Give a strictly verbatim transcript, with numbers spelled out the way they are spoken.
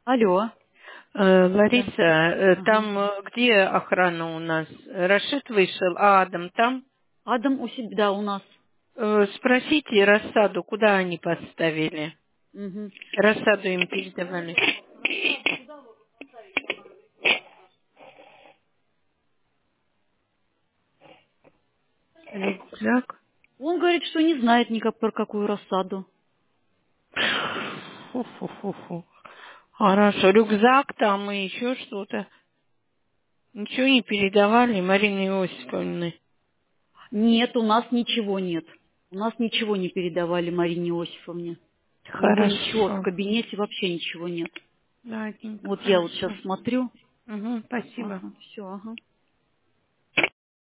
Алло. Э, Лариса, э, Ага. там э, где охрана у нас? Рашид вышел, а Адам там? Адам у себя, да, у нас. Э, Спросите рассаду, куда они поставили? Мгм. Рассаду им передавали. Рюкзак. Он говорит, что не знает никак про какую рассаду. Фу-фу-фу-фу. Хорошо, рюкзак там и еще что-то. Ничего не передавали Марине Иосифовне? Нет, у нас ничего нет. У нас ничего не передавали Марине Иосифовне. У него ничего, в Хорошо. кабинете вообще ничего нет. Ладненько, Вот я вот сейчас хорошо. смотрю. Угу, спасибо. Ага, все, ага.